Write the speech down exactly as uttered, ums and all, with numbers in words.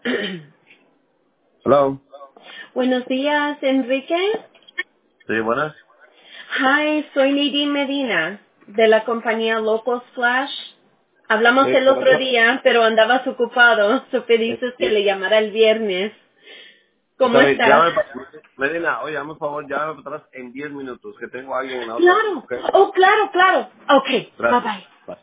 Hello. Buenos días, Enrique. Sí, buenas. Hi, soy Nadine Medina, de la compañía Local Flash. Hablamos Sí, el otro corazón. día, pero andabas ocupado. So Eh, pediste que sí. le llamara el viernes. ¿Cómo Está bien, estás? llámame pa- Medina, oye, hazme un favor, llámame para atrás en diez minutos, que tengo a alguien en la otra línea, Claro. ¿ok? Oh, claro, claro. Okay, bye Gracias. bye. Bye.